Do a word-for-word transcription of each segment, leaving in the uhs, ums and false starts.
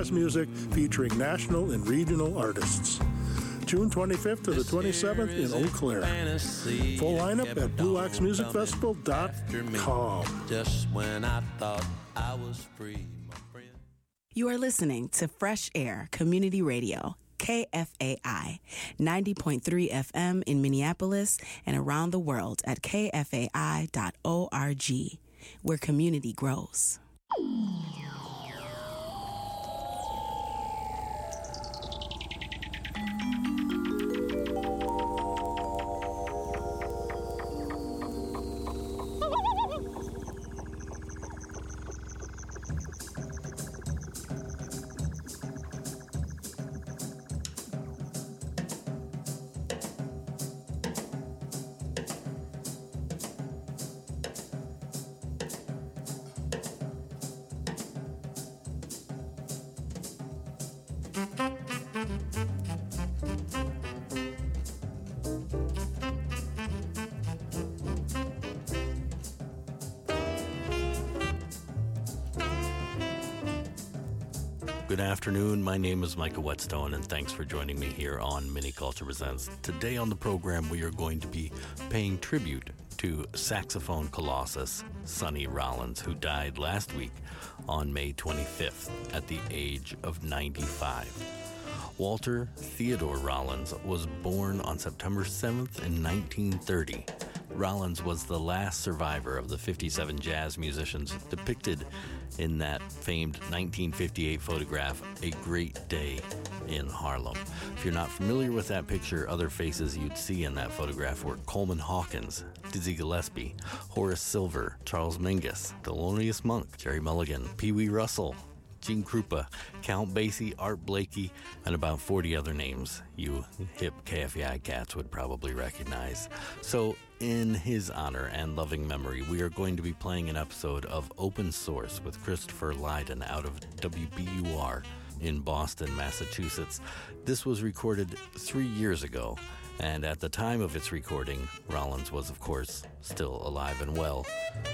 jazz music featuring national and regional artists. June twenty-fifth to the twenty-seventh in Eau Claire. Full lineup at blue ox music festival dot com. Just when I thought I was free, my friend. You are listening to Fresh Air Community Radio, K F A I, ninety point three F M in Minneapolis and around the world at K F A I dot org, where community grows. Good afternoon. My name is Micah Whetstone, and thanks for joining me here on Mini Culture Presents. Today on the program, we are going to be paying tribute to saxophone colossus Sonny Rollins, who died last week on May twenty-fifth at the age of ninety-five. Walter Theodore Rollins was born on September seventh in nineteen thirty. Rollins was the last survivor of the fifty-seven jazz musicians depicted in that famed nineteen fifty-eight photograph, A Great Day in Harlem. If you're not familiar with that picture, other faces you'd see in that photograph were Coleman Hawkins, Dizzy Gillespie, Horace Silver, Charles Mingus, Thelonious Monk, Jerry Mulligan, Pee Wee Russell, Gene Krupa, Count Basie, Art Blakey, and about forty other names you hip K F A I cats would probably recognize. So, in his honor and loving memory, we are going to be playing an episode of Open Source with Christopher Lydon out of W B U R in Boston, Massachusetts. This was recorded three years ago, and at the time of its recording, Rollins was, of course, still alive and well.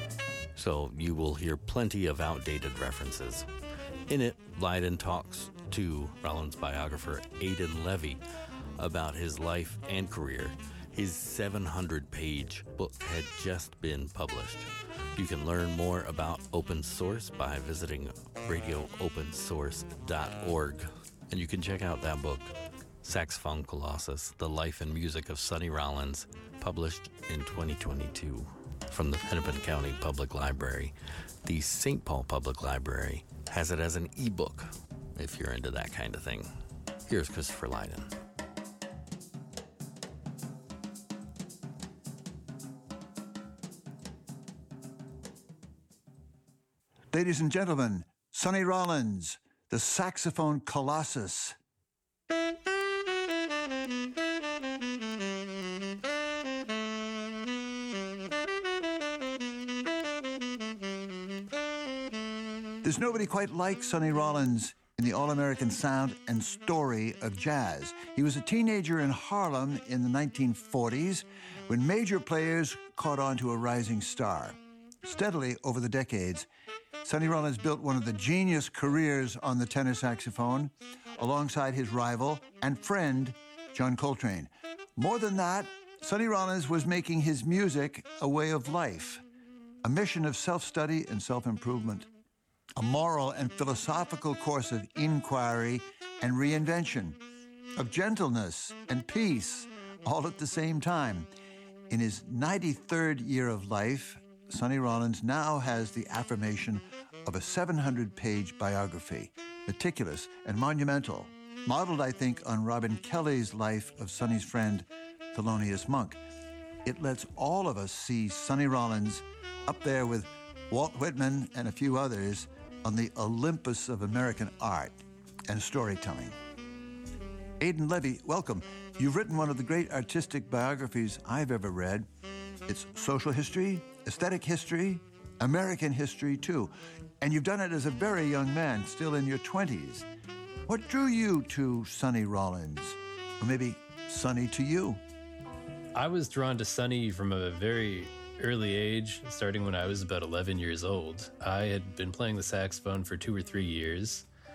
So you will hear plenty of outdated references. In it, Lydon talks to Rollins' biographer, Aidan Levy, about his life and career. His seven hundred page book had just been published. You can learn more about Open Source by visiting radio open source dot org. And you can check out that book, Saxophone Colossus, The Life and Music of Sonny Rollins, published in twenty twenty-two from the Hennepin County Public Library. The Saint Paul Public Library has it as an ebook, if you're into that kind of thing. Here's Christopher Lydon. Ladies and gentlemen, Sonny Rollins, the saxophone colossus. There's nobody quite like Sonny Rollins in the all-American sound and story of jazz. He was a teenager in Harlem in the nineteen forties when major players caught on to a rising star. Steadily over the decades, Sonny Rollins built one of the genius careers on the tenor saxophone alongside his rival and friend, John Coltrane. More than that, Sonny Rollins was making his music a way of life, a mission of self-study and self-improvement, a moral and philosophical course of inquiry and reinvention, of gentleness and peace, all at the same time. In his ninety-third year of life, Sonny Rollins now has the affirmation of a seven hundred page biography, meticulous and monumental, modeled, I think, on Robin Kelly's life of Sonny's friend, Thelonious Monk. It lets all of us see Sonny Rollins up there with Walt Whitman and a few others on the Olympus of American art and storytelling. Aidan Levy, welcome. You've written one of the great artistic biographies I've ever read. It's social history, aesthetic history, American history, too. And you've done it as a very young man, still in your twenties. What drew you to Sonny Rollins? Or maybe Sonny to you? I was drawn to Sonny from a very early age, starting when I was about eleven years old. I had been playing the saxophone for two or three years.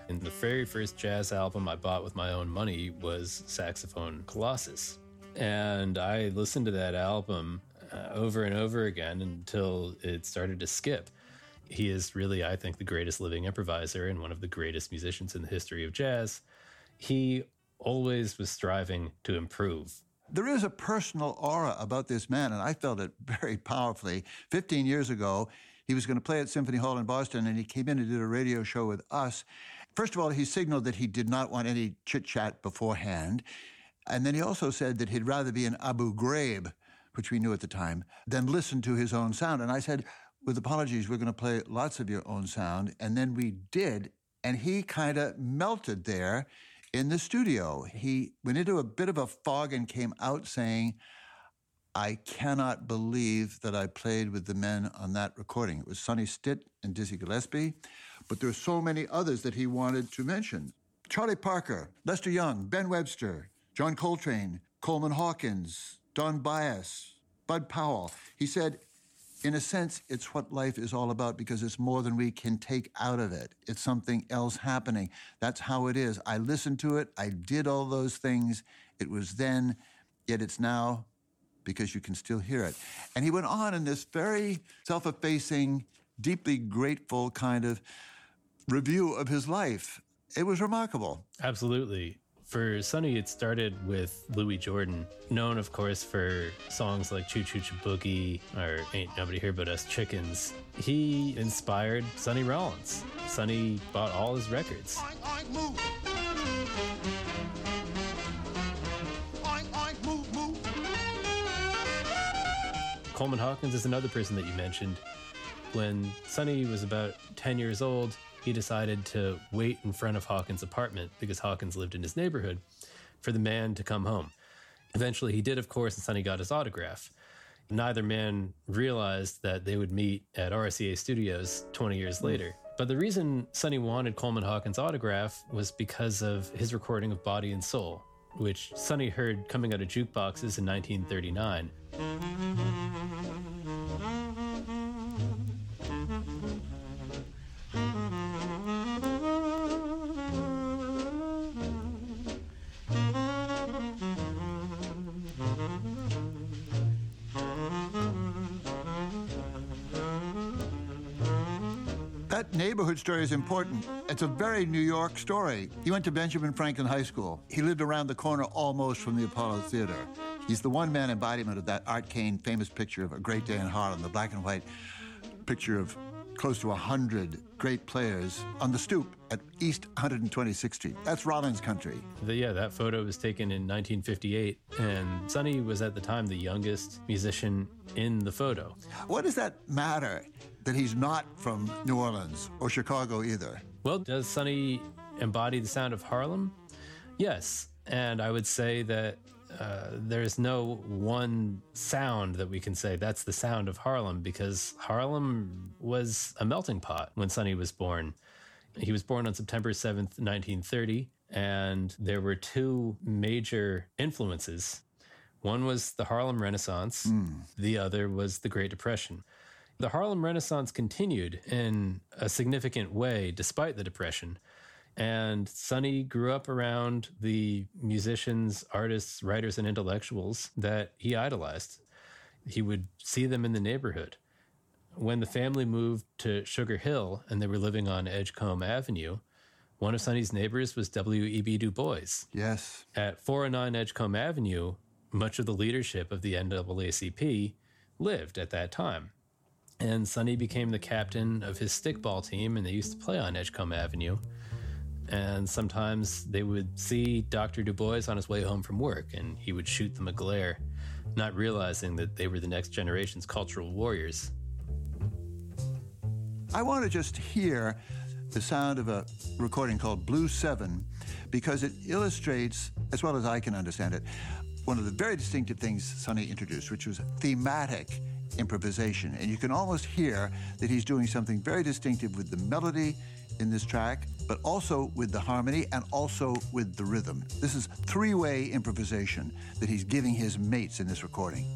And the very first jazz album I bought with my own money was Saxophone Colossus. And I listened to that album uh, over and over again until it started to skip. He is really, I think, the greatest living improviser and one of the greatest musicians in the history of jazz. He always was striving to improve. There is a personal aura about this man, and I felt it very powerfully. Fifteen years ago, he was going to play at Symphony Hall in Boston, and he came in and did a radio show with us. First of all, he signaled that he did not want any chit-chat beforehand. And then he also said that he'd rather be in Abu Ghraib, which we knew at the time, than listen to his own sound. And I said, with apologies, we're going to play lots of your own sound. And then we did, and he kind of melted there in the studio. He went into a bit of a fog and came out saying, I cannot believe that I played with the men on that recording. It was Sonny Stitt and Dizzy Gillespie, but there are so many others that he wanted to mention. Charlie Parker, Lester Young, Ben Webster, John Coltrane, Coleman Hawkins, Don Byas, Bud Powell. He said, in a sense, it's what life is all about because it's more than we can take out of it. It's something else happening. That's how it is. I listened to it. I did all those things. It was then, yet it's now, because you can still hear it. And he went on in this very self-effacing, deeply grateful kind of review of his life. It was remarkable. Absolutely. For Sonny, it started with Louis Jordan, known, of course, for songs like Choo Choo Choo Boogie or Ain't Nobody Here But Us Chickens. He inspired Sonny Rollins. Sonny bought all his records. Oink, oink, move. Oink, oink, move, move. Coleman Hawkins is another person that you mentioned. When Sonny was about ten years old, he decided to wait in front of Hawkins' apartment, because Hawkins lived in his neighborhood, for the man to come home. Eventually he did, of course, and Sonny got his autograph. Neither man realized that they would meet at R C A Studios twenty years later. But the reason Sonny wanted Coleman Hawkins' autograph was because of his recording of Body and Soul, which Sonny heard coming out of jukeboxes in nineteen thirty-nine. That neighborhood story is important. It's a very New York story. He went to Benjamin Franklin High School. He lived around the corner almost from the Apollo Theater. He's the one-man embodiment of that Art Kane famous picture of A Great Day in Harlem, the black and white picture of close to a hundred great players on the stoop at East one hundred twenty-sixth Street. That's Rollins country. The, yeah, that photo was taken in nineteen fifty-eight, and Sonny was at the time the youngest musician in the photo. What does that matter, that he's not from New Orleans or Chicago either? Well, does Sonny embody the sound of Harlem? Yes, and I would say that uh, there's no one sound that we can say that's the sound of Harlem, because Harlem was a melting pot when Sonny was born. He was born on September seventh, nineteen thirty, and there were two major influences. One was the Harlem Renaissance, mm. the other was the Great Depression. The Harlem Renaissance continued in a significant way despite the Depression. And Sonny grew up around the musicians, artists, writers, and intellectuals that he idolized. He would see them in the neighborhood. When the family moved to Sugar Hill and they were living on Edgecombe Avenue, one of Sonny's neighbors was W E B Du Bois. Yes. At four oh nine Edgecombe Avenue, much of the leadership of the N double A C P lived at that time. And Sonny became the captain of his stickball team, and they used to play on Edgecombe Avenue. And sometimes they would see Doctor Du Bois on his way home from work, and he would shoot them a glare, not realizing that they were the next generation's cultural warriors. I want to just hear the sound of a recording called Blue Seven, because it illustrates, as well as I can understand it, one of the very distinctive things Sonny introduced, which was thematic improvisation. And you can almost hear that he's doing something very distinctive with the melody in this track, but also with the harmony and also with the rhythm. This is three-way improvisation that he's giving his mates in this recording.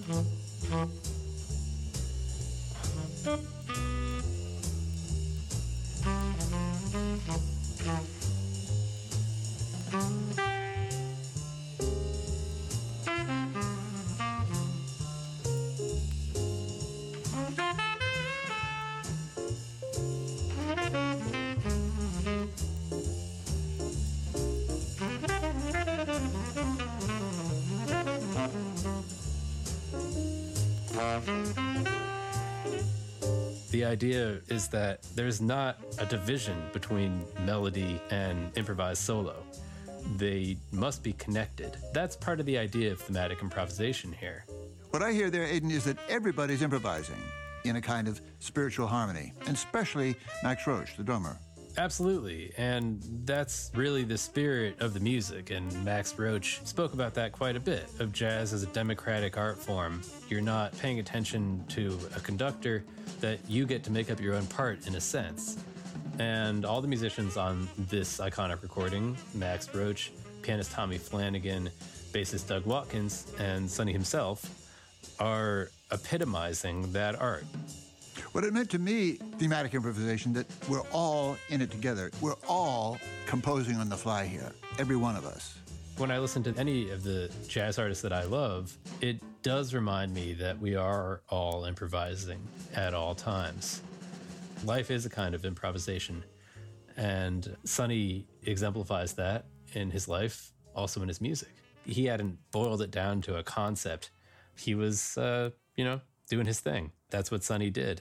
The idea is that there's not a division between melody and improvised solo. They must be connected. That's part of the idea of thematic improvisation here. What I hear there, Aidan, is that everybody's improvising in a kind of spiritual harmony, and especially Max Roach, the drummer. Absolutely, and that's really the spirit of the music, and Max Roach spoke about that quite a bit, of jazz as a democratic art form. You're not paying attention to a conductor, that you get to make up your own part in a sense. And all the musicians on this iconic recording, Max Roach, pianist Tommy Flanagan, bassist Doug Watkins, and Sonny himself, are epitomizing that art. What it meant to me, thematic improvisation, that we're all in it together. We're all composing on the fly here, every one of us. When I listen to any of the jazz artists that I love, it does remind me that we are all improvising at all times. Life is a kind of improvisation, and Sonny exemplifies that in his life, also in his music. He hadn't boiled it down to a concept. He was, uh, you know, doing his thing. That's what Sonny did.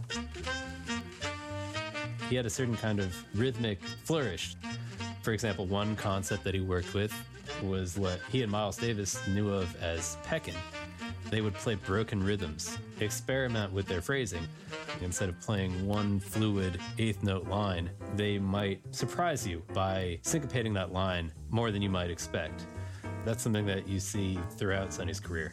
He had a certain kind of rhythmic flourish. For example, one concept that he worked with was what he and Miles Davis knew of as peckin'. They would play broken rhythms, experiment with their phrasing. Instead of playing one fluid eighth note line, they might surprise you by syncopating that line more than you might expect. That's something that you see throughout Sonny's career.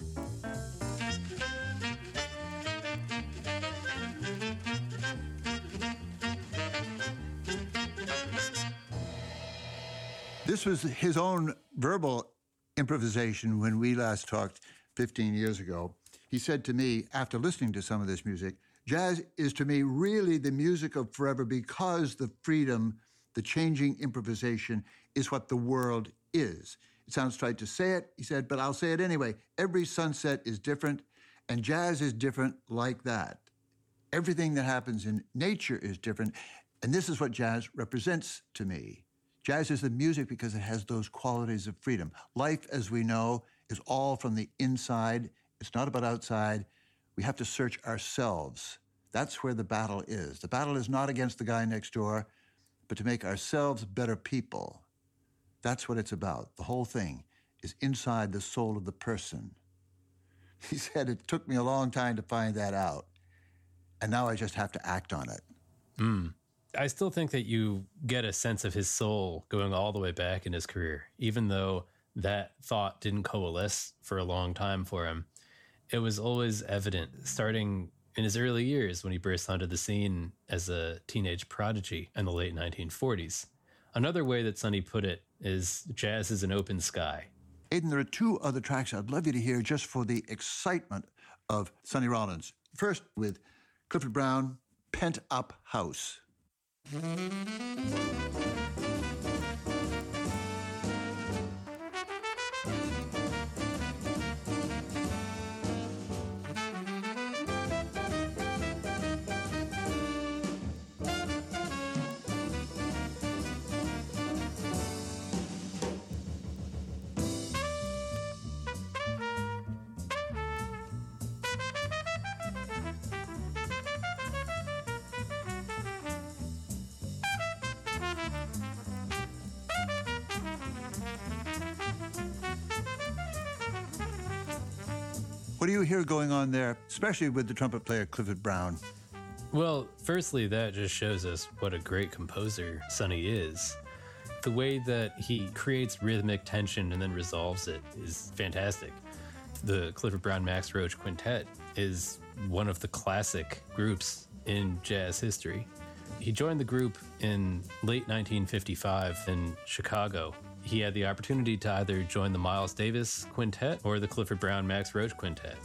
This was his own verbal improvisation when we last talked fifteen years ago. He said to me, after listening to some of this music, jazz is to me really the music of forever because the freedom, the changing improvisation is what the world is. It sounds trite to say it, he said, but I'll say it anyway. Every sunset is different, and jazz is different like that. Everything that happens in nature is different, and this is what jazz represents to me. Jazz is the music because it has those qualities of freedom. Life, as we know, is all from the inside. It's not about outside. We have to search ourselves. That's where the battle is. The battle is not against the guy next door, but to make ourselves better people. That's what it's about. The whole thing is inside the soul of the person. He said, it took me a long time to find that out, and now I just have to act on it. Mm. I still think that you get a sense of his soul going all the way back in his career, even though that thought didn't coalesce for a long time for him. It was always evident, starting in his early years when he burst onto the scene as a teenage prodigy in the late nineteen forties. Another way that Sonny put it is jazz is an open sky. Aidan, there are two other tracks I'd love you to hear just for the excitement of Sonny Rollins. First with Clifford Brown, Pent Up House. What do you hear going on there, especially with the trumpet player Clifford Brown? Well, firstly, that just shows us what a great composer Sonny is. The way that he creates rhythmic tension and then resolves it is fantastic. The Clifford Brown Max Roach Quintet is one of the classic groups in jazz history. He joined the group in late nineteen fifty-five in Chicago. He had the opportunity to either join the Miles Davis Quintet or the Clifford Brown Max Roach Quintet.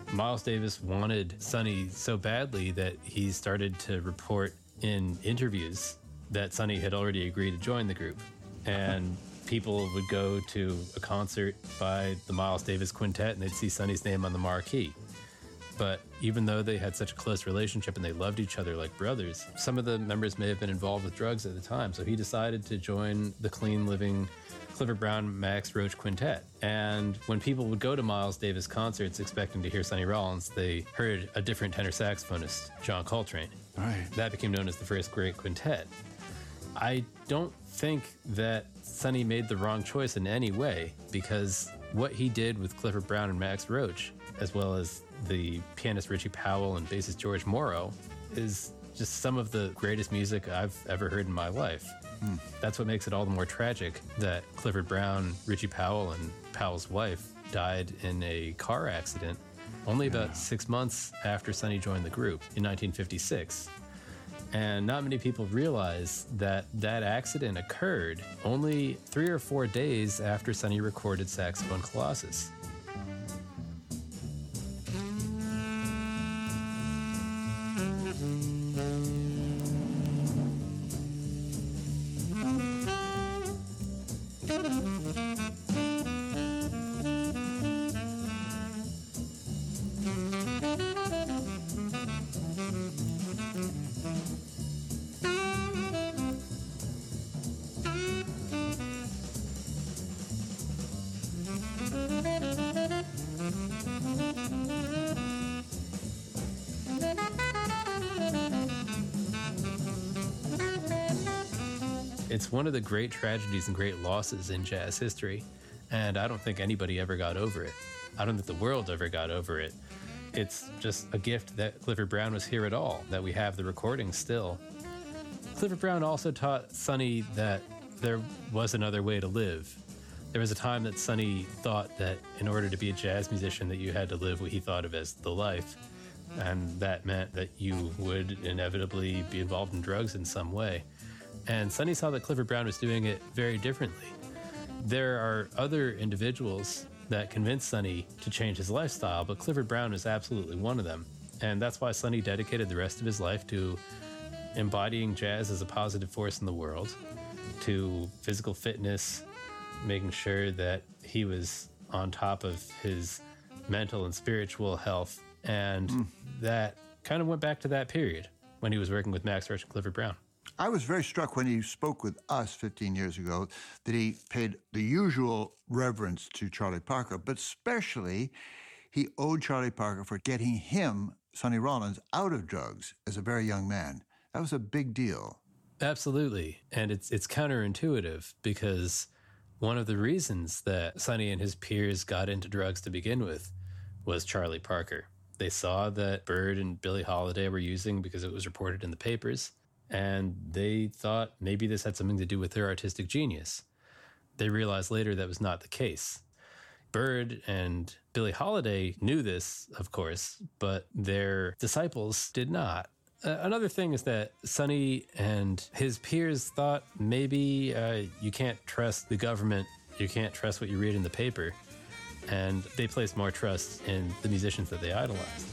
Miles Davis wanted Sonny so badly that he started to report in interviews that Sonny had already agreed to join the group. And people would go to a concert by the Miles Davis Quintet and they'd see Sonny's name on the marquee. But even though they had such a close relationship and they loved each other like brothers, some of the members may have been involved with drugs at the time. So he decided to join the clean living Clifford Brown Max Roach Quintet. And when people would go to Miles Davis concerts expecting to hear Sonny Rollins, they heard a different tenor saxophonist, John Coltrane. Right. That became known as the first great quintet. I don't think that Sonny made the wrong choice in any way, because what he did with Clifford Brown and Max Roach, as well as the pianist Richie Powell and bassist George Morrow, is just some of the greatest music I've ever heard in my life. Mm. That's what makes it all the more tragic that Clifford Brown, Richie Powell, and Powell's wife died in a car accident only about yeah. six months after Sonny joined the group in nineteen fifty-six. And not many people realize that that accident occurred only three or four days after Sonny recorded Saxophone Colossus. It's one of the great tragedies and great losses in jazz history, and I don't think anybody ever got over it. I don't think the world ever got over it. It's just a gift that Clifford Brown was here at all, that we have the recording still. Clifford Brown also taught Sonny that there was another way to live. There was a time that Sonny thought that in order to be a jazz musician that you had to live what he thought of as the life, and that meant that you would inevitably be involved in drugs in some way. And Sonny saw that Clifford Brown was doing it very differently. There are other individuals that convinced Sonny to change his lifestyle, but Clifford Brown is absolutely one of them. And that's why Sonny dedicated the rest of his life to embodying jazz as a positive force in the world, to physical fitness, making sure that he was on top of his mental and spiritual health. And mm. that kind of went back to that period when he was working with Max Roach and Clifford Brown. I was very struck when he spoke with us fifteen years ago that he paid the usual reverence to Charlie Parker, but especially he owed Charlie Parker for getting him, Sonny Rollins, out of drugs as a very young man. That was a big deal. Absolutely. And it's it's counterintuitive, because one of the reasons that Sonny and his peers got into drugs to begin with was Charlie Parker. They saw that Bird and Billie Holiday were using because it was reported in the papers, and they thought maybe this had something to do with their artistic genius. They realized later that was not the case. Bird and Billie Holiday knew this, of course, but their disciples did not. Uh, another thing is that Sonny and his peers thought maybe uh, you can't trust the government, you can't trust what you read in the paper, and they placed more trust in the musicians that they idolized.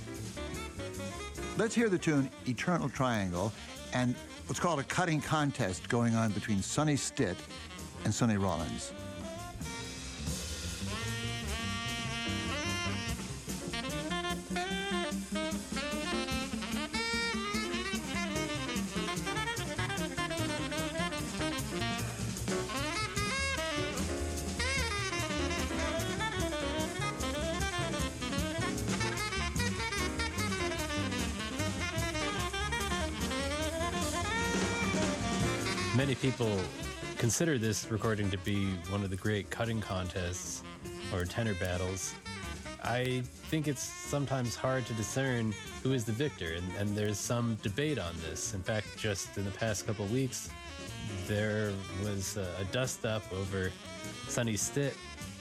Let's hear the tune Eternal Triangle and what's called a cutting contest going on between Sonny Stitt and Sonny Rollins. Many people consider this recording to be one of the great cutting contests or tenor battles. I think it's sometimes hard to discern who is the victor, and, and there's some debate on this. In fact, just in the past couple of weeks, there was a, a dust-up over Sonny Stitt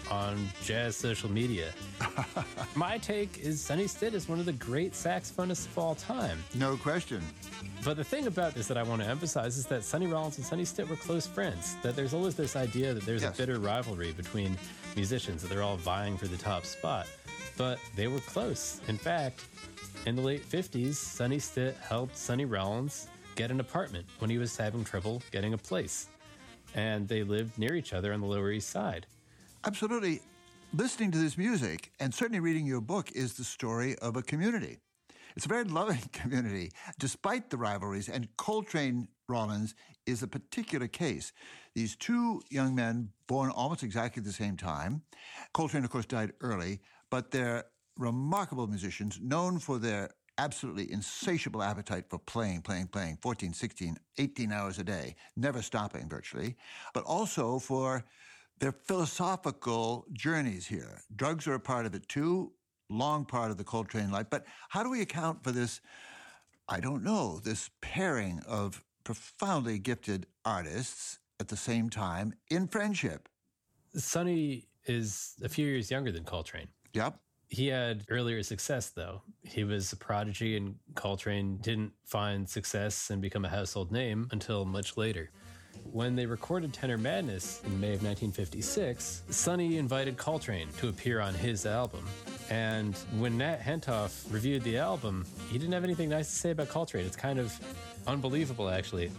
on jazz social media. My take is Sonny Stitt is one of the great saxophonists of all time. No question. But the thing about this that I want to emphasize is that Sonny Rollins and Sonny Stitt were close friends, that there's always this idea that there's Yes. a bitter rivalry between musicians, that they're all vying for the top spot. But they were close. In fact, in the late fifties, Sonny Stitt helped Sonny Rollins get an apartment when he was having trouble getting a place. And they lived near each other on the Lower East Side. Absolutely. Listening to this music and certainly reading your book is the story of a community. It's a very loving community, despite the rivalries, and Coltrane Rollins is a particular case. These two young men, born almost exactly at the same time. Coltrane, of course, died early, but they're remarkable musicians, known for their absolutely insatiable appetite for playing, playing, playing, fourteen, sixteen, eighteen hours a day, never stopping virtually, but also for their philosophical journeys here. Drugs are a part of it too, long part of the Coltrane life. But how do we account for this, I don't know, this pairing of profoundly gifted artists at the same time in friendship? Sonny is a few years younger than Coltrane. Yep. He had earlier success, though. He was a prodigy, and Coltrane didn't find success and become a household name until much later. When they recorded Tenor Madness in May of nineteen fifty-six, Sonny invited Coltrane to appear on his album. And when Nat Hentoff reviewed the album, he didn't have anything nice to say about Coltrane. It's kind of unbelievable, actually.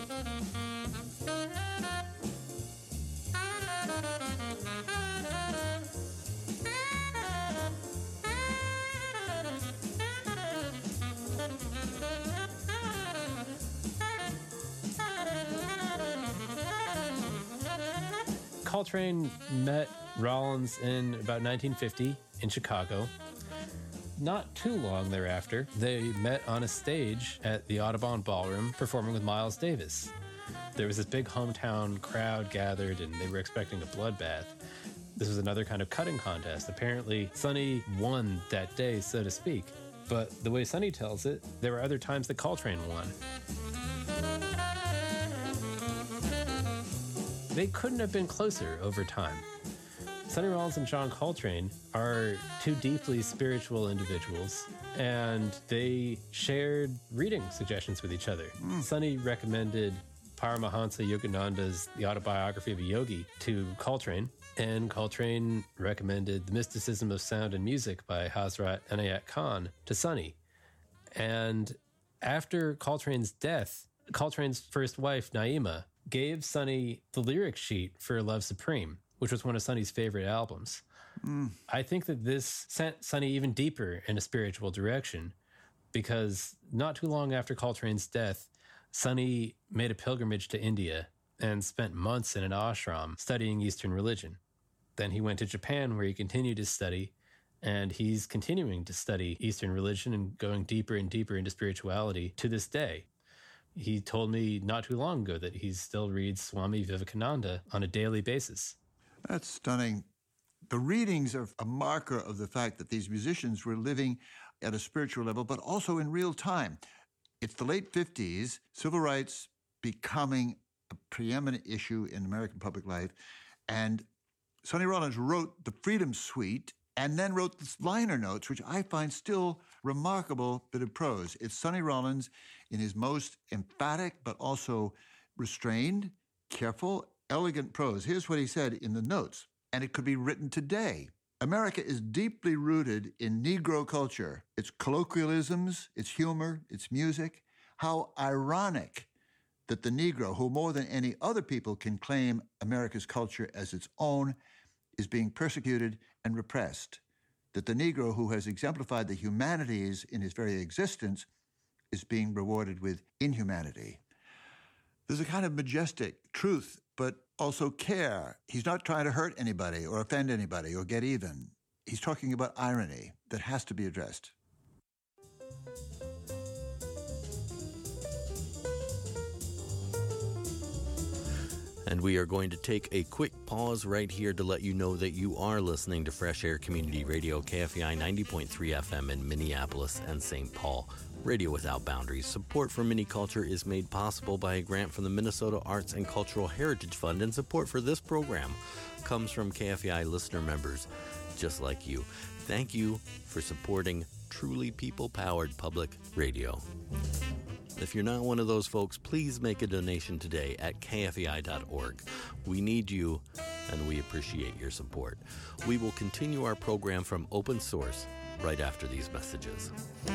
Coltrane met Rollins in about nineteen fifty in Chicago. Not too long thereafter, they met on a stage at the Audubon Ballroom performing with Miles Davis. There was this big hometown crowd gathered, and they were expecting a bloodbath. This was another kind of cutting contest. Apparently, Sonny won that day, so to speak. But the way Sonny tells it, there were other times that Coltrane won. They couldn't have been closer over time. Sonny Rollins and John Coltrane are two deeply spiritual individuals, and they shared reading suggestions with each other. Mm. Sonny recommended Paramahansa Yogananda's The Autobiography of a Yogi to Coltrane, and Coltrane recommended The Mysticism of Sound and Music by Hazrat Inayat Khan to Sonny. And after Coltrane's death, Coltrane's first wife, Naima, gave Sonny the lyric sheet for Love Supreme, which was one of Sonny's favorite albums. Mm. I think that this sent Sonny even deeper in a spiritual direction, because not too long after Coltrane's death, Sonny made a pilgrimage to India and spent months in an ashram studying Eastern religion. Then he went to Japan, where he continued his study, and he's continuing to study Eastern religion and going deeper and deeper into spirituality to this day. He told me not too long ago that he still reads Swami Vivekananda on a daily basis. That's stunning. The readings are a marker of the fact that these musicians were living at a spiritual level, but also in real time. It's the late fifties, civil rights becoming a preeminent issue in American public life, and Sonny Rollins wrote the Freedom Suite and then wrote the liner notes, which I find still remarkable bit of prose. It's Sonny Rollins in his most emphatic but also restrained, careful, elegant prose. Here's what he said in the notes, and it could be written today. America is deeply rooted in Negro culture, its colloquialisms, its humor, its music. How ironic that the Negro, who more than any other people can claim America's culture as its own, is being persecuted and repressed. That the Negro, who has exemplified the humanities in his very existence, is being rewarded with inhumanity. There's a kind of majestic truth, but also care. He's not trying to hurt anybody or offend anybody or get even. He's talking about irony that has to be addressed. And we are going to take a quick pause right here to let you know that you are listening to Fresh Air Community Radio, K F A I ninety point three F M in Minneapolis and Saint Paul. Radio Without Boundaries. Support for Mini Culture is made possible by a grant from the Minnesota Arts and Cultural Heritage Fund, and support for this program comes from K F A I listener members just like you. Thank you for supporting truly people-powered public radio. If you're not one of those folks, please make a donation today at K F A I dot org. We need you, and we appreciate your support. We will continue our program from Open Source right after these messages.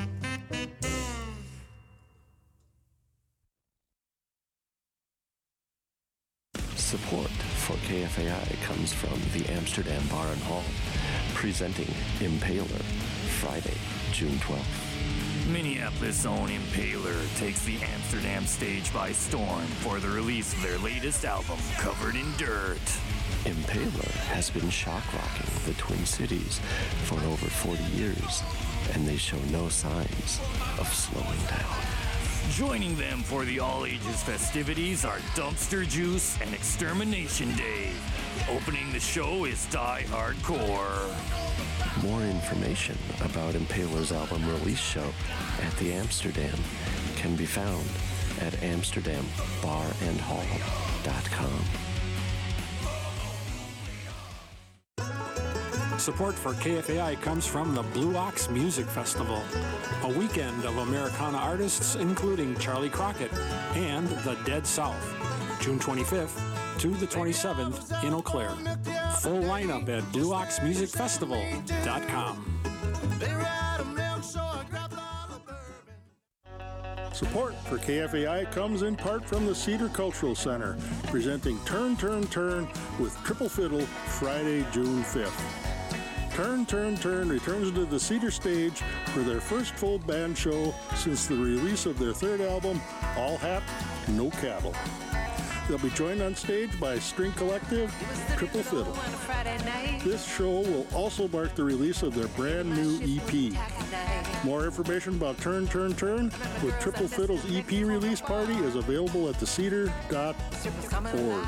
Support for K F A I comes from the Amsterdam Bar and Hall, presenting Impaler, Friday, June twelfth. Minneapolis' own Impaler takes the Amsterdam stage by storm for the release of their latest album, Covered in Dirt. Impaler has been shock-rocking the Twin Cities for over forty years, and they show no signs of slowing down. Joining them for the all-ages festivities are Dumpster Juice and Extermination Day. Opening the show is Die Hardcore. More information about Impaler's album release show at the Amsterdam can be found at amsterdam bar and hall dot com. Support for K F A I comes from the Blue Ox Music Festival, a weekend of Americana artists including Charlie Crockett and the Dead South, June twenty-fifth to the twenty-seventh in Eau Claire. Full lineup at blue ox music festival dot com. Support for K F A I comes in part from the Cedar Cultural Center, presenting Turn, Turn, Turn with Triple Fiddle Friday, June fifth. Turn, Turn, Turn returns to the Cedar stage for their first full band show since the release of their third album, All Hat, No Cattle. They'll be joined on stage by string collective Triple Fiddle. This show will also mark the release of their brand new E P. More information about Turn, Turn, Turn with Triple Fiddle's E P release party is available at the cedar dot org.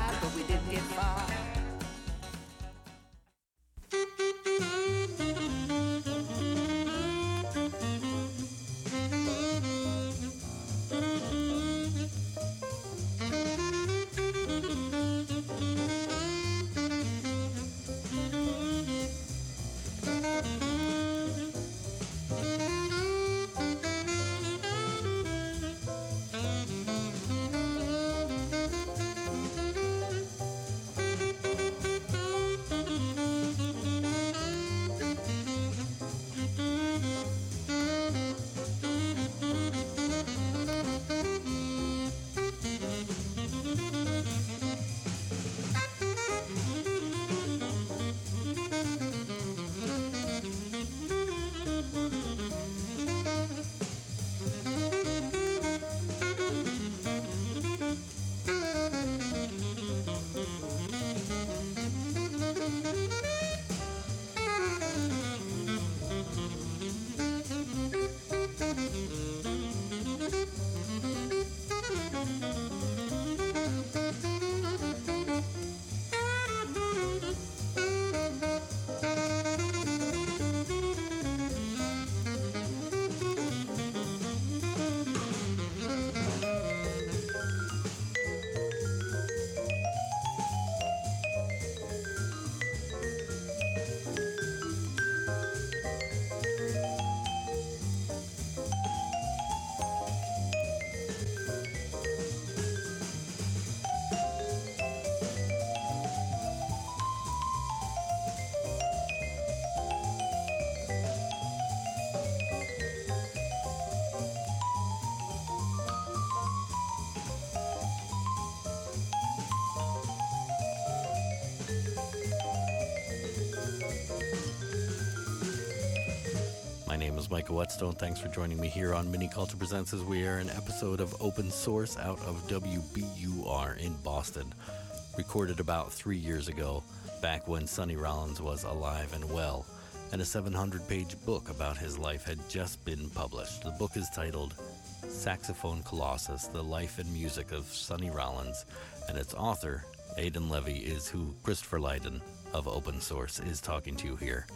My name is Michael Whetstone. Thanks for joining me here on Mini Culture Presents as we air an episode of Open Source out of W B U R in Boston. Recorded about three years ago, back when Sonny Rollins was alive and well, and a seven hundred page book about his life had just been published. The book is titled Saxophone Colossus, The Life and Music of Sonny Rollins, and its author, Aidan Levy, is who Christopher Lydon of Open Source is talking to here.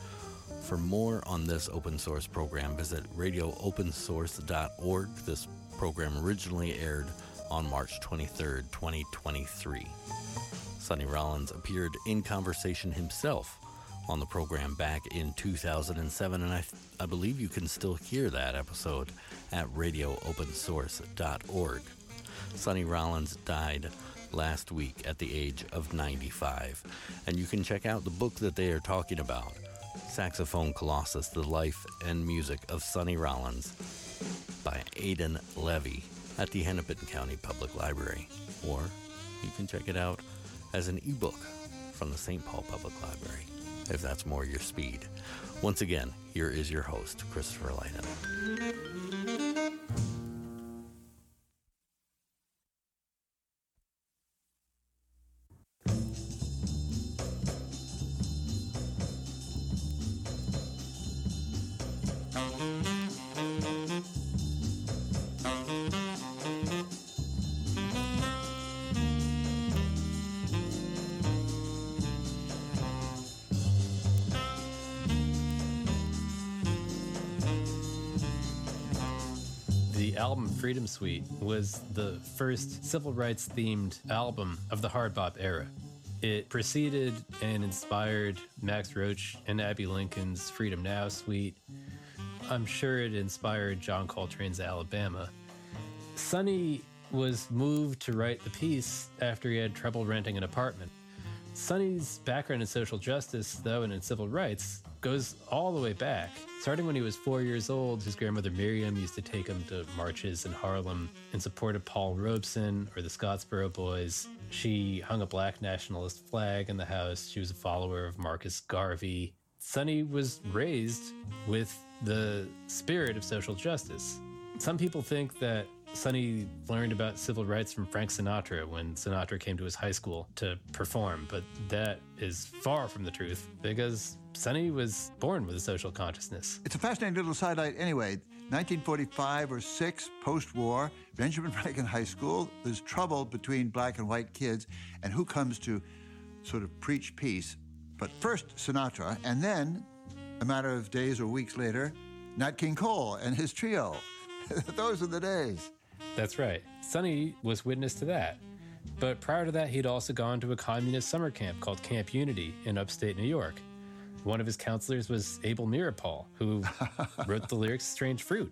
For more on this open source program, visit radio open source dot org. This program originally aired on March twenty-third, twenty twenty-three. Sonny Rollins appeared in conversation himself on the program back in two thousand seven, and I, I believe you can still hear that episode at radio open source dot org. Sonny Rollins died last week at the age of ninety-five, and you can check out the book that they are talking about, Saxophone Colossus, The Life and Music of Sonny Rollins, by Aidan Levy, at the Hennepin County Public Library. Or you can check it out as an ebook from the Saint Paul Public Library, if that's more your speed. Once again, here is your host, Christopher Leiden. The album Freedom Suite was the first civil rights themed album of the hard bop era. It preceded and inspired Max Roach and Abby Lincoln's Freedom Now suite. I'm sure it inspired John Coltrane's Alabama. Sonny was moved to write the piece after he had trouble renting an apartment. Sonny's background in social justice, though, and in civil rights goes all the way back. Starting when he was four years old, his grandmother Miriam used to take him to marches in Harlem in support of Paul Robeson or the Scottsboro Boys. She hung a black nationalist flag in the house. She was a follower of Marcus Garvey. Sonny was raised with the spirit of social justice. Some people think that Sonny learned about civil rights from Frank Sinatra when Sinatra came to his high school to perform, but that is far from the truth because Sonny was born with a social consciousness. It's a fascinating little sidelight anyway. nineteen forty-five or six, post-war, Benjamin Franklin High School, there's trouble between black and white kids, and who comes to sort of preach peace? But first Sinatra, and then, a matter of days or weeks later, Nat King Cole and his trio. Those are the days. That's right. Sonny was witness to that. But prior to that, he'd also gone to a communist summer camp called Camp Unity in upstate New York. One of his counselors was Abel Mirapol, who wrote the lyrics Strange Fruit.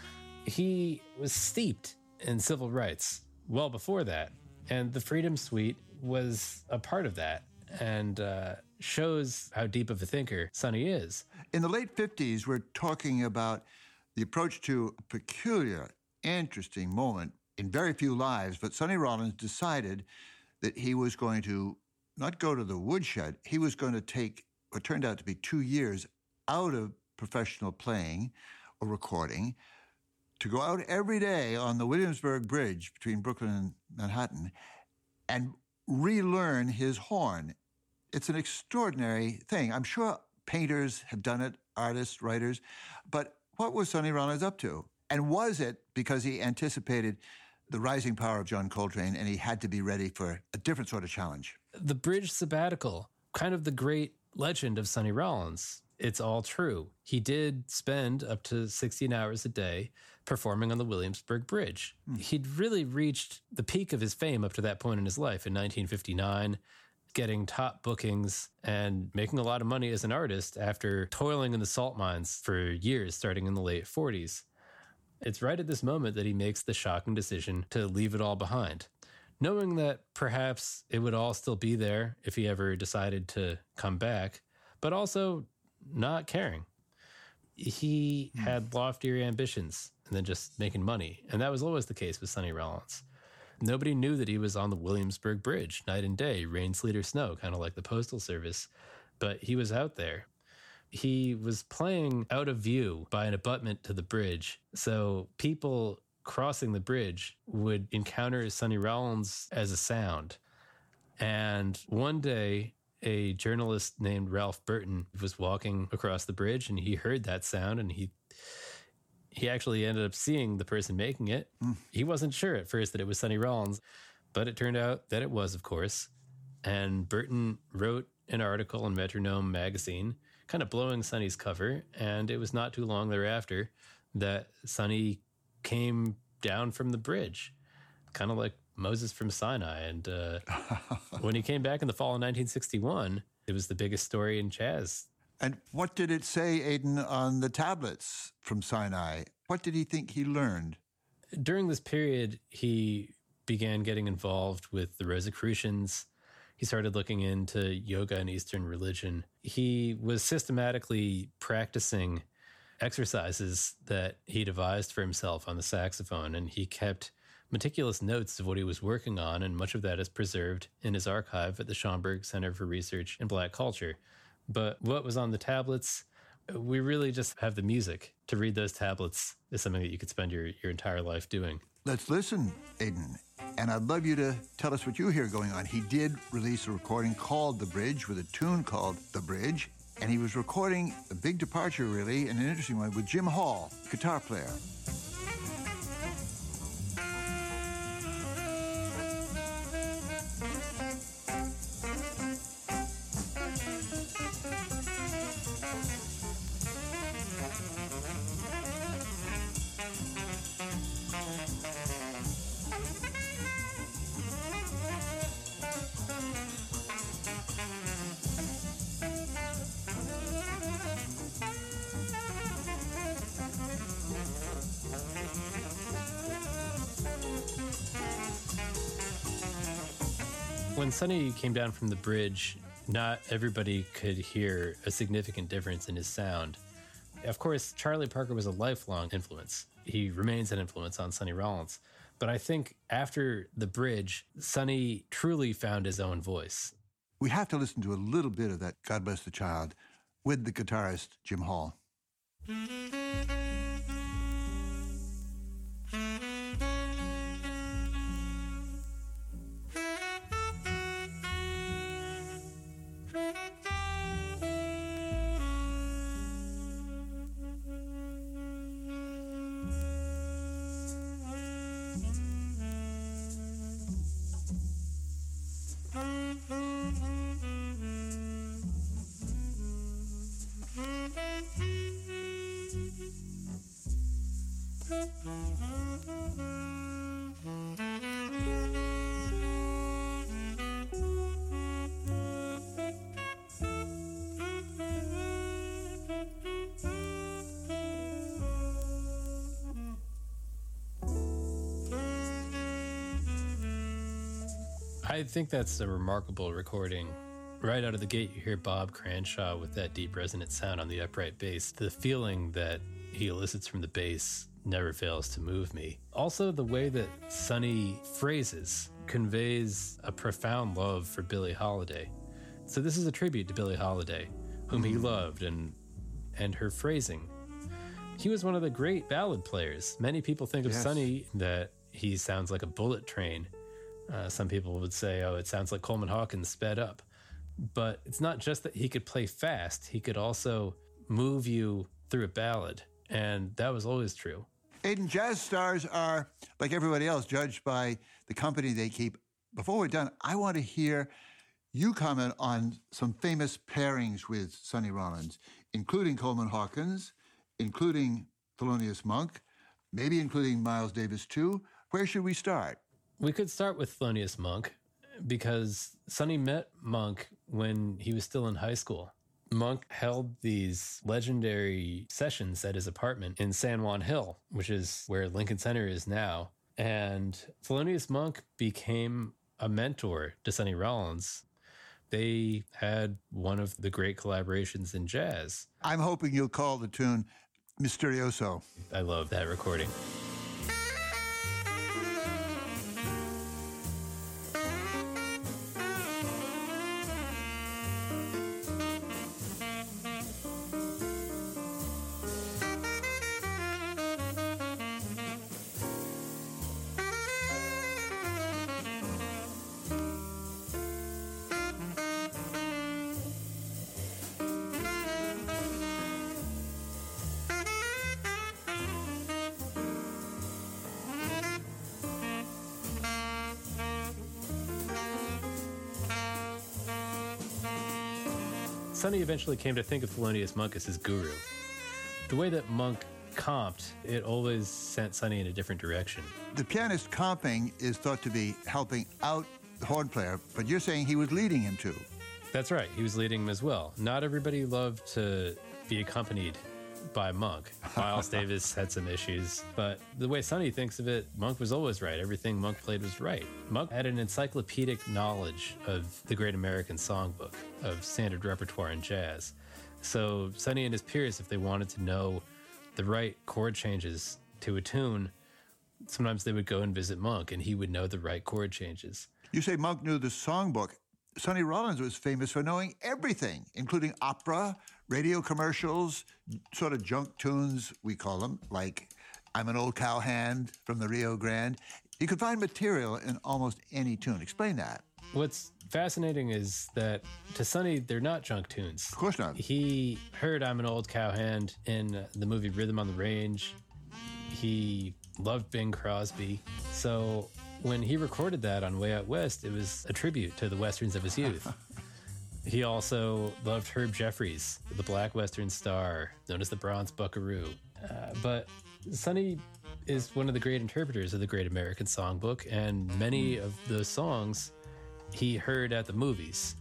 He was steeped in civil rights well before that, and the Freedom Suite was a part of that and uh, shows how deep of a thinker Sonny is. In the late fifties, we're talking about the approach to a peculiar, interesting moment in very few lives, but Sonny Rollins decided that he was going to not go to the woodshed, he was going to take what turned out to be two years out of professional playing or recording to go out every day on the Williamsburg Bridge between Brooklyn and Manhattan and relearn his horn. It's an extraordinary thing. I'm sure painters have done it, artists, writers, but what was Sonny Rollins up to? And was it because he anticipated the rising power of John Coltrane and he had to be ready for a different sort of challenge? The Bridge Sabbatical, kind of the great legend of Sonny Rollins. It's all true. He did spend up to sixteen hours a day performing on the Williamsburg Bridge. Hmm. He'd really reached the peak of his fame up to that point in his life in nineteen fifty-nine, getting top bookings and making a lot of money as an artist after toiling in the salt mines for years, starting in the late forties. It's right at this moment that he makes the shocking decision to leave it all behind, knowing that perhaps it would all still be there if he ever decided to come back, but also not caring. He mm. had loftier ambitions than just making money, and that was always the case with Sonny Rollins. Nobody knew that he was on the Williamsburg Bridge night and day, rain, sleet, or snow, kind of like the Postal Service, but he was out there. He was playing out of view by an abutment to the bridge, so people crossing the bridge would encounter Sonny Rollins as a sound. And one day, a journalist named Ralph Burton was walking across the bridge, and he heard that sound, and he he actually ended up seeing the person making it. Mm. He wasn't sure at first that it was Sonny Rollins, but it turned out that it was, of course. And Burton wrote an article in Metronome magazine, kind of blowing Sonny's cover. And it was not too long thereafter that Sonny came down from the bridge, kind of like Moses from Sinai. And uh, when he came back in the fall of nineteen sixty-one, it was the biggest story in jazz. And what did it say, Aidan, on the tablets from Sinai? What did he think he learned? During this period, he began getting involved with the Rosicrucians. He started looking into yoga and Eastern religion. He was systematically practicing exercises that he devised for himself on the saxophone, and he kept meticulous notes of what he was working on, and much of that is preserved in his archive at the Schomburg Center for Research in Black Culture. But what was on the tablets, we really just have the music. To read those tablets is something that you could spend your, your entire life doing. Let's listen, Aidan. And I'd love you to tell us what you hear going on. He did release a recording called The Bridge with a tune called The Bridge. And he was recording a big departure, really, and an interesting one, with Jim Hall, guitar player. When Sonny came down from the bridge, not everybody could hear a significant difference in his sound. Of course, Charlie Parker was a lifelong influence. He remains an influence on Sonny Rollins. But I think after the bridge, Sonny truly found his own voice. We have to listen to a little bit of that God Bless the Child with the guitarist Jim Hall. I think that's a remarkable recording. Right out of the gate, you hear Bob Cranshaw with that deep resonant sound on the upright bass. The feeling that he elicits from the bass never fails to move me. Also, the way that Sonny phrases conveys a profound love for Billie Holiday. So this is a tribute to Billie Holiday, whom he loved, and and her phrasing. He was one of the great ballad players. Many people think of Yes. Sonny that he sounds like a bullet train. Uh, some people would say, oh, it sounds like Coleman Hawkins sped up. But it's not just that he could play fast. He could also move you through a ballad. And that was always true. Aidan, jazz stars are, like everybody else, judged by the company they keep. Before we're done, I want to hear you comment on some famous pairings with Sonny Rollins, including Coleman Hawkins, including Thelonious Monk, maybe including Miles Davis too. Where should we start? We could start with Thelonious Monk because Sonny met Monk when he was still in high school. Monk held these legendary sessions at his apartment in San Juan Hill, which is where Lincoln Center is now. And Thelonious Monk became a mentor to Sonny Rollins. They had one of the great collaborations in jazz. I'm hoping you'll call the tune Misterioso. I love that recording. Sonny eventually came to think of Thelonious Monk as his guru. The way that Monk comped, it always sent Sonny in a different direction. The pianist comping is thought to be helping out the horn player, but you're saying he was leading him too. That's right. He was leading him as well. Not everybody loved to be accompanied by Monk. Miles Davis had some issues, but the way Sonny thinks of it, Monk was always right. Everything Monk played was right. Monk had an encyclopedic knowledge of the Great American Songbook, of standard repertoire in jazz. So Sonny and his peers, if they wanted to know the right chord changes to a tune, sometimes they would go and visit Monk, and he would know the right chord changes. You say Monk knew the songbook. Sonny Rollins was famous for knowing everything, including opera, radio commercials, sort of junk tunes, we call them, like I'm an Old Cowhand from the Rio Grande. You could find material in almost any tune. Explain that. What's fascinating is that to Sonny, they're not junk tunes. Of course not. He heard I'm an Old Cowhand in the movie Rhythm on the Range. He loved Bing Crosby. So when he recorded that on Way Out West, it was a tribute to the Westerns of his youth. He also loved Herb Jeffries, the black Western star, known as the Bronze Buckaroo. Uh, but Sonny is one of the great interpreters of the Great American Songbook, and many of those songs he heard at the movies.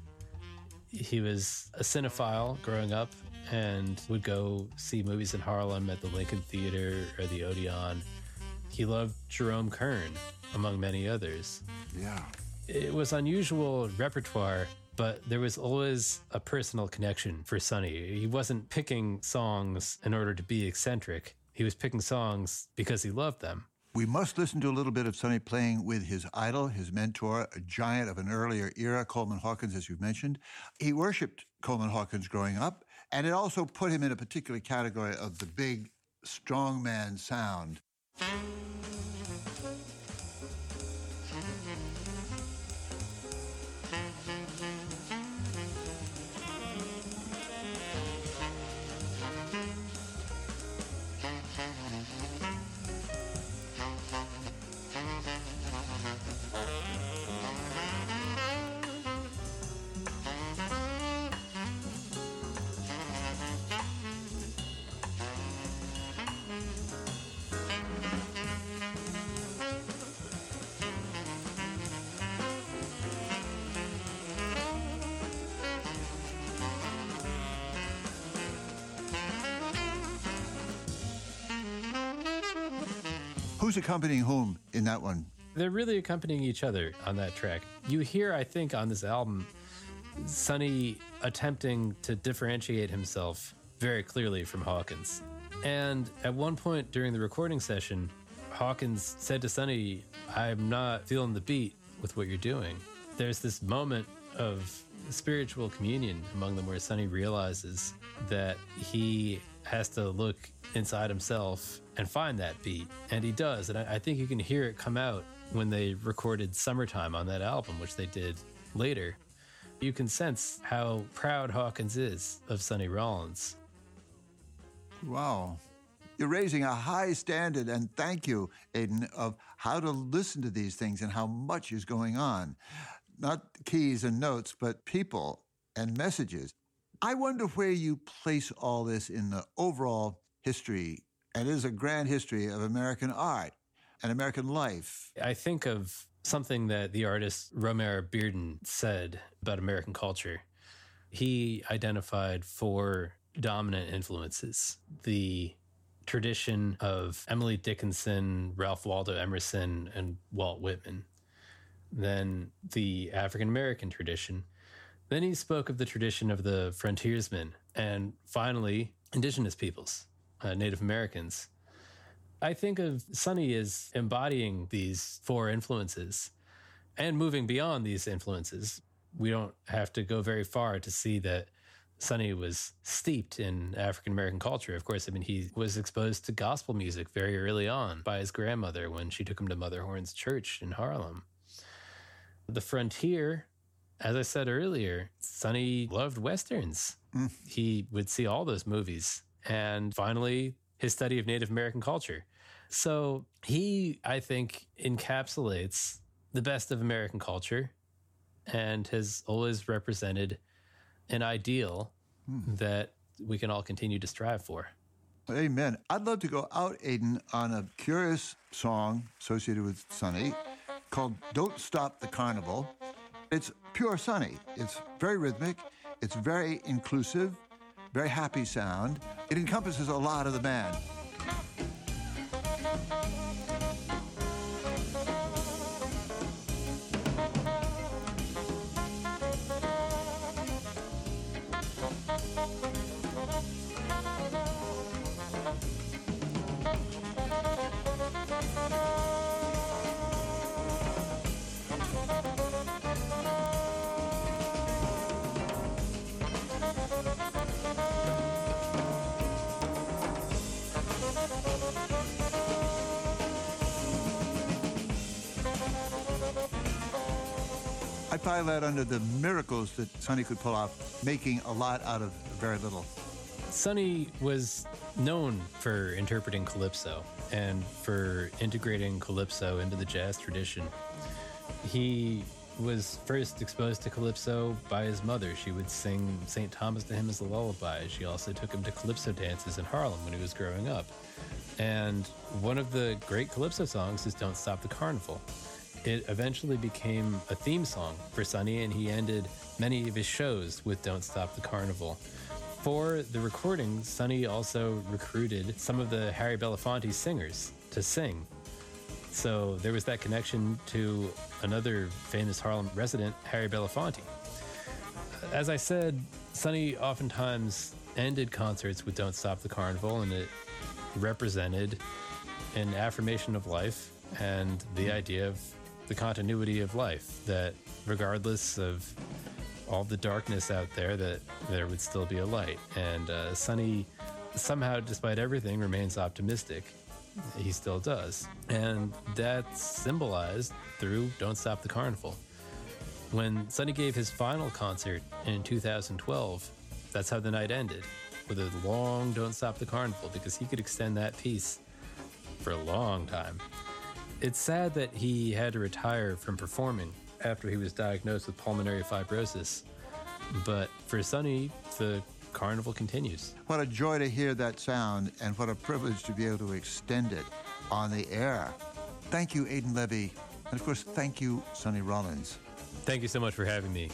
He was a cinephile growing up and would go see movies in Harlem at the Lincoln Theater or the Odeon. He loved Jerome Kern, among many others. Yeah. It was unusual repertoire, but there was always a personal connection for Sonny. He wasn't picking songs in order to be eccentric. He was picking songs because he loved them. We must listen to a little bit of Sonny playing with his idol, his mentor, a giant of an earlier era, Coleman Hawkins, as you've mentioned. He worshipped Coleman Hawkins growing up, and it also put him in a particular category of the big, strongman sound. Who's accompanying whom in that one? They're really accompanying each other on that track. You hear, I think, on this album, Sonny attempting to differentiate himself very clearly from Hawkins. And at one point during the recording session, Hawkins said to Sonny, I'm not feeling the beat with what you're doing. There's this moment of spiritual communion among them where Sonny realizes that he has to look inside himself and find that beat. And he does. And I, I think you can hear it come out when they recorded Summertime on that album, which they did later. You can sense how proud Hawkins is of Sonny Rollins. Wow. You're raising a high standard, and thank you, Aidan, of how to listen to these things and how much is going on. Not keys and notes, but people and messages. I wonder where you place all this in the overall history, and it is a grand history of American art and American life. I think of something that the artist Romare Bearden said about American culture. He identified four dominant influences: the tradition of Emily Dickinson, Ralph Waldo Emerson, and Walt Whitman. Then the African-American tradition. Then he spoke of the tradition of the frontiersmen. And finally, indigenous peoples, uh, Native Americans. I think of Sonny as embodying these four influences and moving beyond these influences. We don't have to go very far to see that Sonny was steeped in African-American culture. Of course, I mean, he was exposed to gospel music very early on by his grandmother when she took him to Mother Horn's church in Harlem. The frontier, as I said earlier, Sonny loved Westerns. Mm. He would see all those movies. And finally, his study of Native American culture. So he, I think, encapsulates the best of American culture and has always represented an ideal Hmm. that we can all continue to strive for. Amen. I'd love to go out, Aidan, on a curious song associated with Sonny called Don't Stop the Carnival. It's pure Sonny. It's very rhythmic. It's very inclusive, very happy sound. It encompasses a lot of the band. I pile that under the miracles that Sonny could pull off, making a lot out of very little. Sonny was known for interpreting calypso and for integrating calypso into the jazz tradition. He was first exposed to calypso by his mother. She would sing Saint Thomas to him as a lullaby. She also took him to calypso dances in Harlem when he was growing up. And one of the great calypso songs is Don't Stop the Carnival. It eventually became a theme song for Sonny, and he ended many of his shows with Don't Stop the Carnival. For the recording, Sonny also recruited some of the Harry Belafonte singers to sing. So there was that connection to another famous Harlem resident, Harry Belafonte. As I said, Sonny oftentimes ended concerts with Don't Stop the Carnival, and it represented an affirmation of life and the idea of the continuity of life, that regardless of all the darkness out there, that there would still be a light. And uh, Sonny, somehow, despite everything, remains optimistic. He still does. And that's symbolized through Don't Stop the Carnival. When Sonny gave his final concert in two thousand twelve, that's how the night ended, with a long Don't Stop the Carnival, because he could extend that piece for a long time. It's sad that he had to retire from performing after he was diagnosed with pulmonary fibrosis. But for Sonny, the carnival continues. What a joy to hear that sound, and what a privilege to be able to extend it on the air. Thank you, Aidan Levy. And of course, thank you, Sonny Rollins. Thank you so much for having me.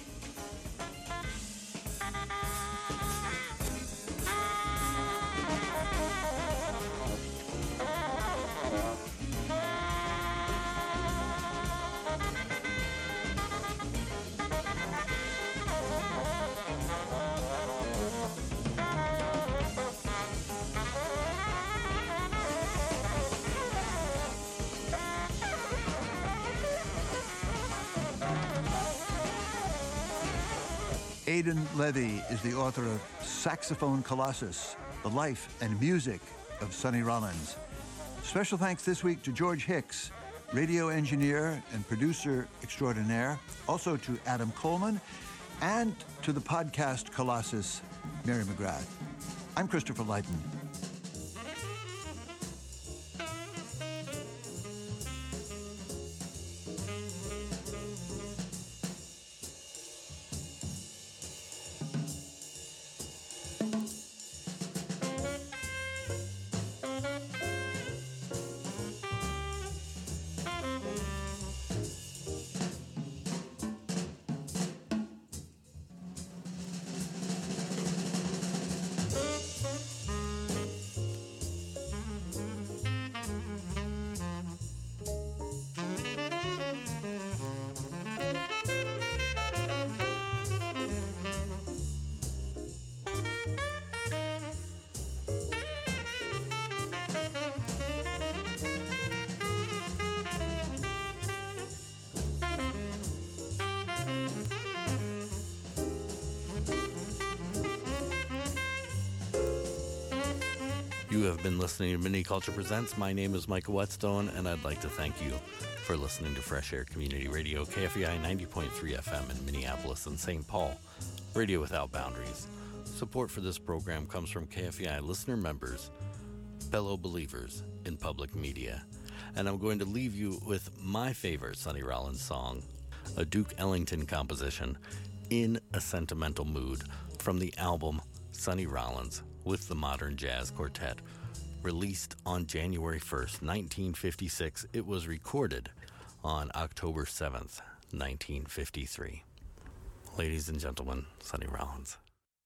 Aidan Levy is the author of Saxophone Colossus, The Life and Music of Sonny Rollins. Special thanks this week to George Hicks, radio engineer and producer extraordinaire, also to Adam Coleman, and to the podcast Colossus, Mary McGrath. I'm Christopher Lighton. You have been listening to Mini Culture Presents. My name is Micah Whetstone, and I'd like to thank you for listening to Fresh Air Community Radio, K F E I ninety point three F M in Minneapolis and Saint Paul, Radio Without Boundaries. Support for this program comes from K F E I listener members, fellow believers in public media. And I'm going to leave you with my favorite Sonny Rollins song, a Duke Ellington composition, In a Sentimental Mood, from the album Sonny Rollins with the Modern Jazz Quartet. Released on January first, nineteen fifty-six, it was recorded on October seventh, nineteen fifty-three. Ladies and gentlemen, Sonny Rollins.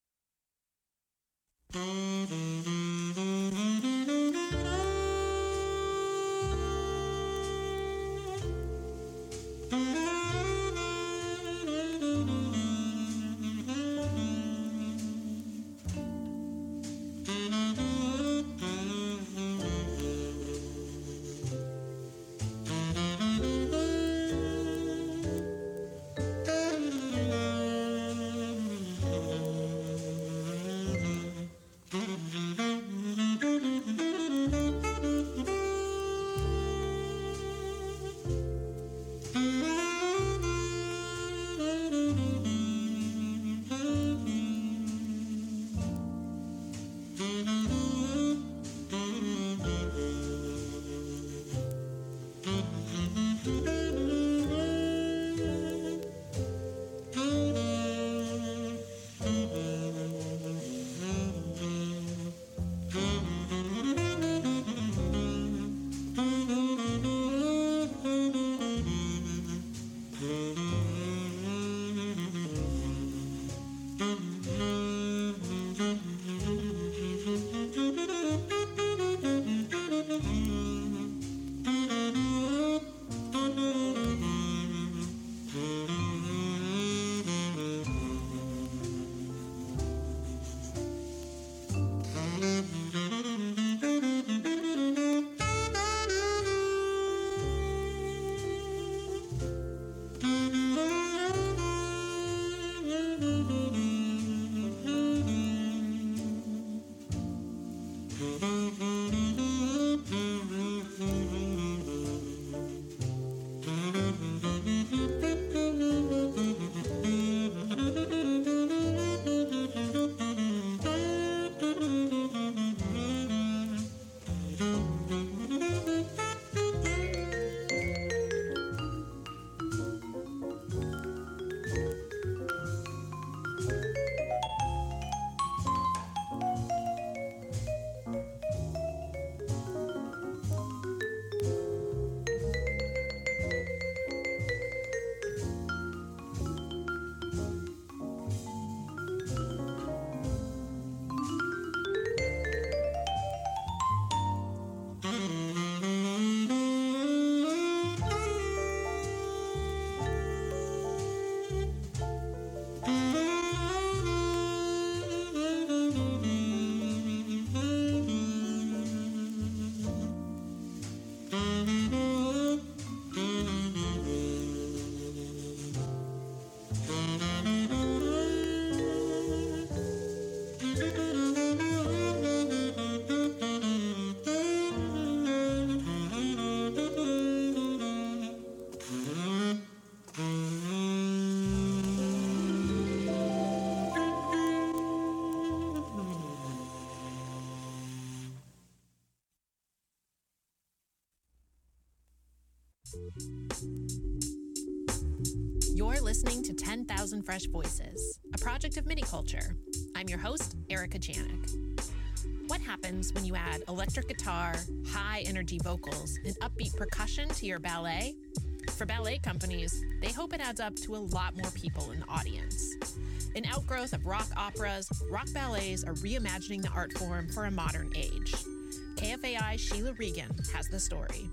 You're listening to ten thousand Fresh Voices, a project of Miniculture. I'm your host, Erica Janik. What happens when you add electric guitar, high-energy vocals, and upbeat percussion to your ballet? For ballet companies, they hope it adds up to a lot more people in the audience. An outgrowth of rock operas, rock ballets are reimagining the art form for a modern age. K F A I's Sheila Regan has the story.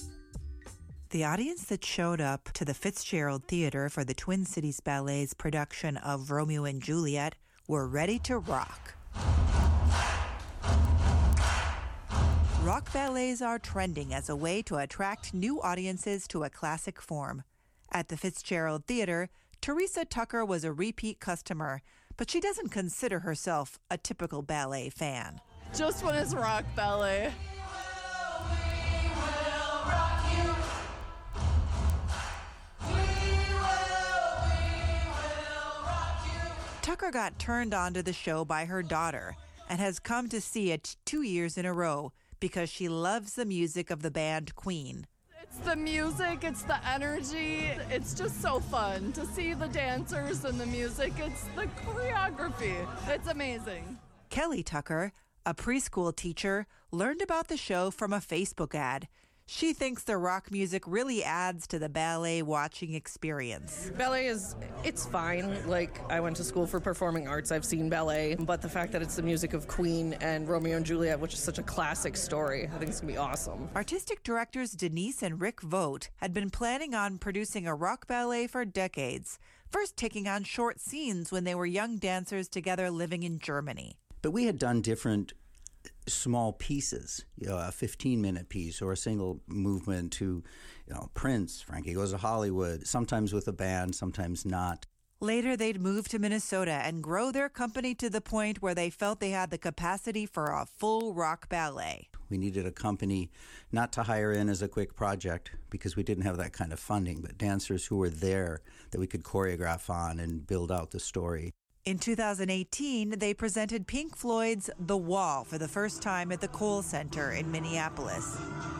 The audience that showed up to the Fitzgerald Theater for the Twin Cities Ballet's production of Romeo and Juliet were ready to rock. Rock ballets are trending as a way to attract new audiences to a classic form. At the Fitzgerald Theater, Teresa Tucker was a repeat customer, but she doesn't consider herself a typical ballet fan. Just when it's rock ballet. Tucker got turned on to the show by her daughter and has come to see it two years in a row because she loves the music of the band Queen. It's the music, it's the energy. It's just so fun to see the dancers and the music. It's the choreography. It's amazing. Kelly Tucker, a preschool teacher, learned about the show from a Facebook ad. She thinks the rock music really adds to the ballet watching experience. Ballet is, it's fine. Like, I went to school for performing arts. I've seen ballet. But the fact that it's the music of Queen and Romeo and Juliet, which is such a classic story, I think it's going to be awesome. Artistic directors Denise and Rick Vogt had been planning on producing a rock ballet for decades, first taking on short scenes when they were young dancers together living in Germany. But we had done different small pieces, you know, a fifteen-minute piece or a single movement to, you know, Prince, Frankie Goes to Hollywood, sometimes with a band, sometimes not. Later, they'd move to Minnesota and grow their company to the point where they felt they had the capacity for a full rock ballet. We needed a company not to hire in as a quick project because we didn't have that kind of funding, but dancers who were there that we could choreograph on and build out the story. In two thousand eighteen, they presented Pink Floyd's The Wall for the first time at the Kohl Center in Minneapolis.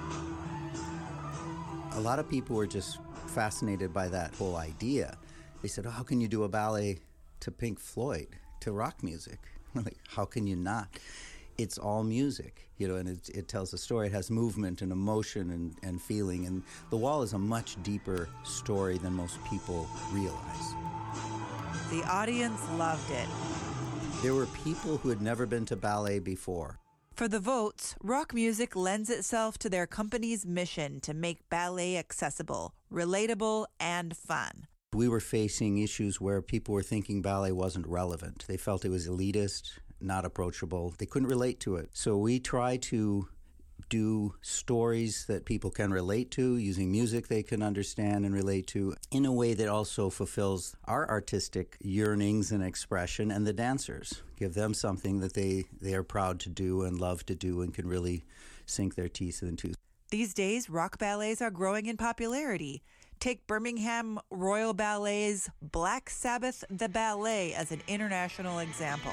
A lot of people were just fascinated by that whole idea. They said, oh, how can you do a ballet to Pink Floyd, to rock music? We're like, how can you not? It's all music, you know, and it, it tells a story. It has movement and emotion and, and feeling. And The Wall is a much deeper story than most people realize. The audience loved it. There were people who had never been to ballet before. For the Votes, rock music lends itself to their company's mission to make ballet accessible, relatable, and fun. We were facing issues where people were thinking ballet wasn't relevant. They felt it was elitist, not approachable. They couldn't relate to it. So we try to do stories that people can relate to, using music they can understand and relate to, in a way that also fulfills our artistic yearnings and expression, and the dancers. Give them something that they, they are proud to do and love to do and can really sink their teeth into. These days, rock ballets are growing in popularity. Take Birmingham Royal Ballet's Black Sabbath the Ballet as an international example.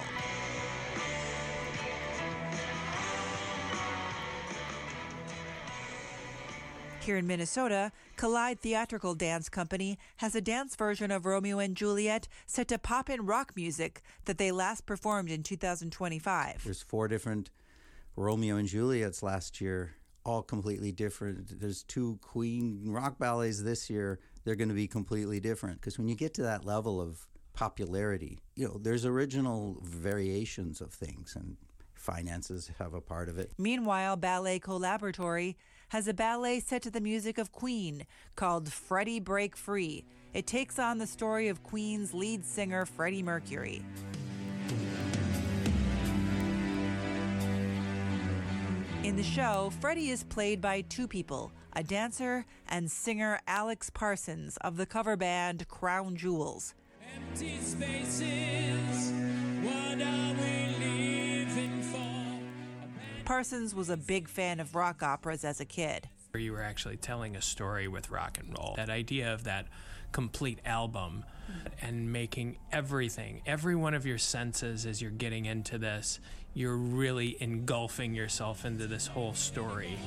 Here in Minnesota, Collide Theatrical Dance Company has a dance version of Romeo and Juliet set to pop-in rock music that they last performed in two thousand twenty-five. There's four different Romeo and Juliets last year, all completely different. There's two Queen rock ballets this year. They're going to be completely different because when you get to that level of popularity, you know, there's original variations of things, and finances have a part of it. Meanwhile, Ballet Collaboratory has a ballet set to the music of Queen called Freddie Break Free. It takes on the story of Queen's lead singer, Freddie Mercury. In the show, Freddie is played by two people, a dancer and singer Alex Parsons of the cover band Crown Jewels. Empty spaces, what are we living for? Parsons was a big fan of rock operas as a kid. You were actually telling a story with rock and roll. That idea of that complete album and making everything, every one of your senses as you're getting into this, you're really engulfing yourself into this whole story.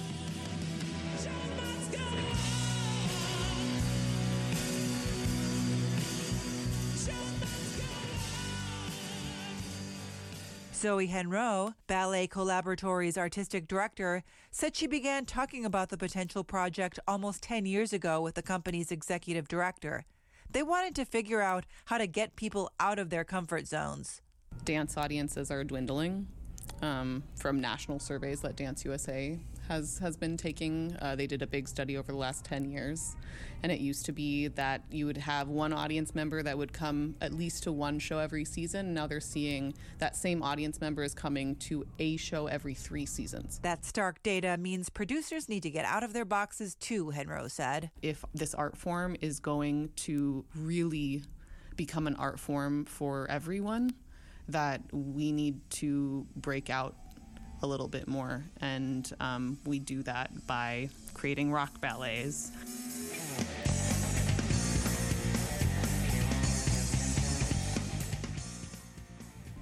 Zoe Henro, Ballet Collaboratory's artistic director, said she began talking about the potential project almost ten years ago with the company's executive director. They wanted to figure out how to get people out of their comfort zones. Dance audiences are dwindling um, from national surveys that Dance U S A has, has been taking. Uh, they did a big study over the last ten years, and it used to be that you would have one audience member that would come at least to one show every season. Now they're seeing that same audience member is coming to a show every three seasons. That stark data means producers need to get out of their boxes too, Henro said. If this art form is going to really become an art form for everyone, that we need to break out a little bit more, and um, we do that by creating rock ballets.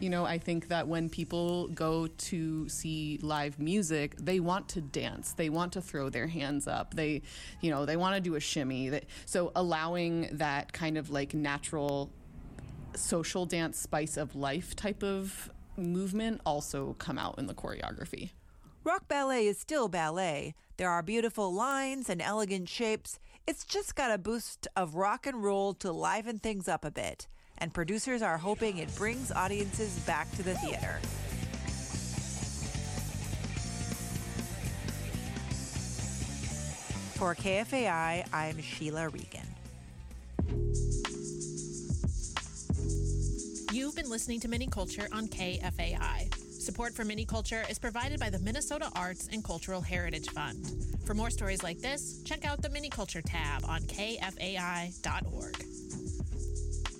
You know, I think that when people go to see live music, they want to dance. They want to throw their hands up. They, you know, they want to do a shimmy. They, so allowing that kind of like natural social dance spice of life type of movement also come out in the choreography. Rock ballet is still ballet. There are beautiful lines and elegant shapes. It's just got a boost of rock and roll to liven things up a bit. And producers are hoping it brings audiences back to the theater. For K F A I, I'm Sheila Regan. You've been listening to Mini Culture on K F A I. Support for Mini Culture is provided by the Minnesota Arts and Cultural Heritage Fund. For more stories like this, check out the Mini Culture tab on K F A I dot org.